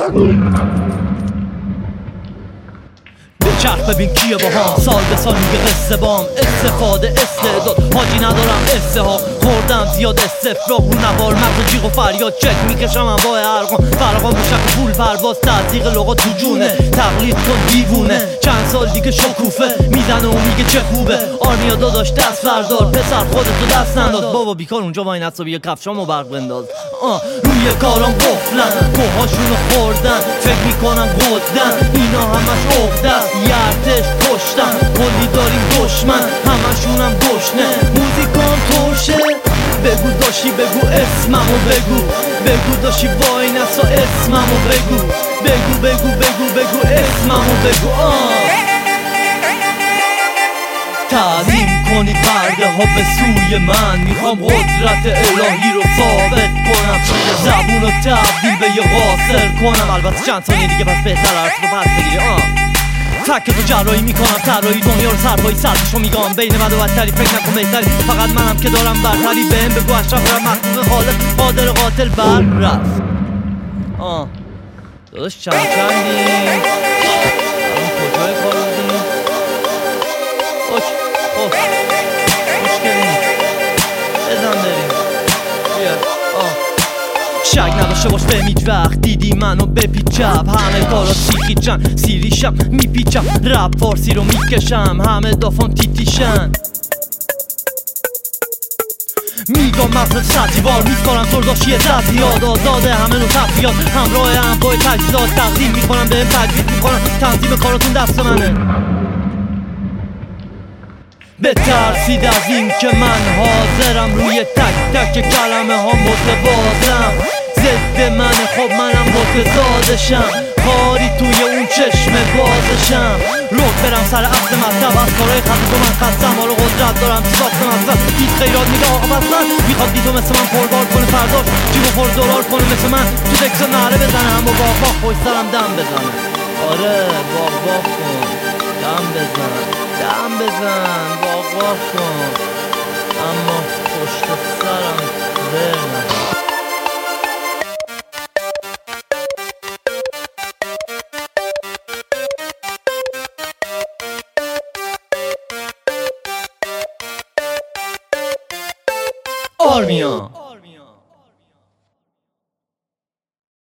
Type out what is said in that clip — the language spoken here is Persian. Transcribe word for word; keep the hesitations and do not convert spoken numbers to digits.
چرخ ببین کیه با هم سال به سال میگه قصه بام استفاده استعداد حاجی ندارم استحاق خوردم زیاد استفراغ رو نوار مغز جیغ و فریاد چک میکشم انواع ارقام فرقام موشک و پول پرواز تصدیق لغات تو جونه تقلید کن دیوونه چند سال دیگه شکوفه میزنه و میگه چه خوبه آرمیا داداش دست بردار پسر خودتو دست ننداز بابا بیکار اونجا وای نسا بیا کفشامو برق بنداز آه روی کارام قفلن کوهاشونو خوردن فکر میکنم قدن اینا همش عقدست ارتش پشتم کلی داریم دشمن همشونم گشنه موزیکام ترشه بگو داشی بگو اسممو بگو بگو داشی وای نسا اسممو بگو بگو بگو بگو بگو اسممو بگو آه تعظیم کنید پرده ها به سوی من میخوام قدرت الهی رو ثابت کنم زبون رو تبدیل به یه قاصر کنم البته چند ثانیه دیگه پس بهتر حرف رو پس بگیری آه تک تو جرایی میکنم طراحی دنیا رو سربایی سرشو میگم بین بد و بدتری فکر نکن بهتری فقط منم که دارم برتری بهم بگو اشرف برم مخلوق خالق قادر قاتل بر رفت آه داداش چند چندی الان کجای کار بودیم اوک اوک مشکلی بزن بریم بیا آه شک نداشته باش به هیچ وقت دیدی منو بپیچم همه کارا سیخیچن سیریشم میپیچم رپ فارسی رو میکشم همه دافان تیتیشن میگم مغز سطحیوار میسپارم سرداشی تحصیلات آزاده همه نوع تفریات همراه انواع تجهیزات تقدیم میکنم بهم تجوید میکنم تنظیم کاراتون دست منه بترسید از این که من حاضرم روی تک تک کلمه ها متوازم ضد من خب منم متضادشم خاری توی اون چشم بازشم روک برم سر اصل مطلب از کارهای خطی تو من خستم حالا قدرت دارم تو ساخت مطلب هیچ خیرات میگه آقا بس من میخواد بی تو مثل من پربار کنه فرداش جیب و پر دلار کنه مثل من تو دکسا نهره بزنه هم و باق باق خوش سرم دم بزنه آره باق باق کن دم بزن دم بزن باق باق کن اما پشت سرم برنم آرمیا